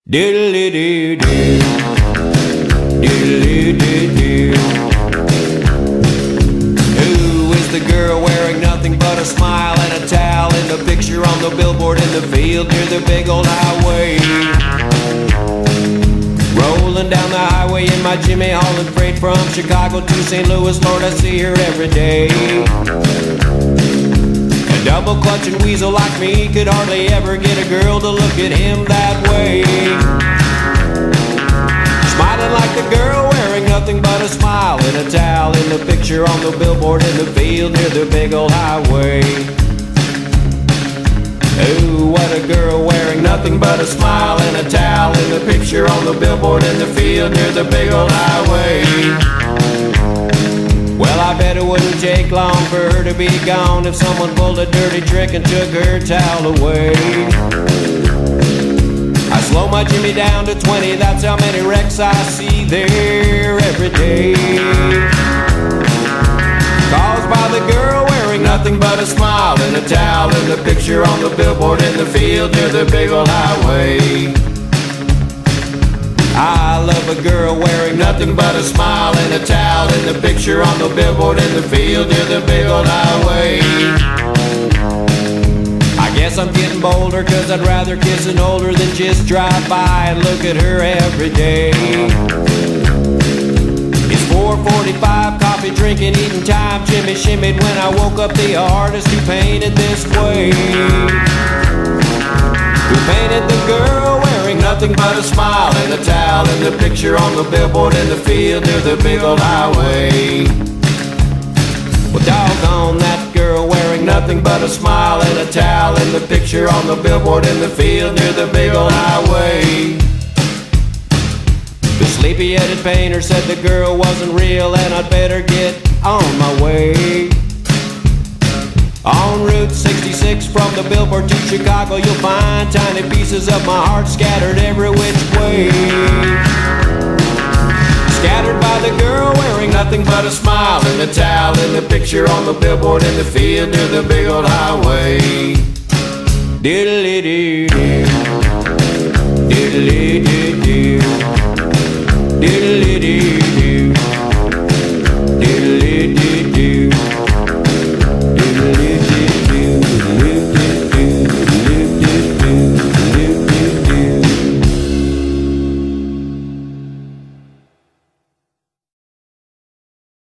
Diddly-doo-doo, diddly-doo-doo. Who is the girl wearing nothing but a smile and a towel in the picture on the billboard in the field near the big old highway? Rolling down the highway in my Jimmy hauling freight from Chicago to St. Louis, Lord, I see her every day. A double clutching weasel like me could hardly ever get a girl to look at him that way. Smiling like the girl wearing nothing but a smile and a towel in the picture on the billboard in the field near the big old highway. Ooh, what a girl wearing nothing but a smile and a towel in the picture on the billboard in the field near the big old highway. Well, I bet it wouldn't take long for her to be gone if someone pulled a dirty trick and took her towel away. I slow my Jimmy down to 20, that's how many wrecks I see there every day. Caused by the girl wearing nothing but a smile and a towel in the picture on the billboard in the field near the big old highway. I love a girl wearing nothing but a smile and a towel in the picture on the billboard in the field near the big old highway. I guess I'm getting bolder, 'cause I'd rather kiss an older than just drive by and look at her every day. It's 4:45, coffee drinking, eating time. Jimmy shimmied when I woke up, the artist who painted this way. Who painted the girl wearing nothing but a smile and a towel in the picture on the billboard in the field near the big old highway. Well, doggone that girl wearing nothing but a smile and a towel in the picture on the billboard in the field near the big old highway. The sleepy-headed painter said the girl wasn't real and I'd better get on my way. On Route 66 from the billboard to Chicago, you'll find tiny pieces of my heart scattered every which way. Scattered by the girl wearing nothing but a smile and a towel in the picture on the billboard in the field near the big old highway. Diddly-doo.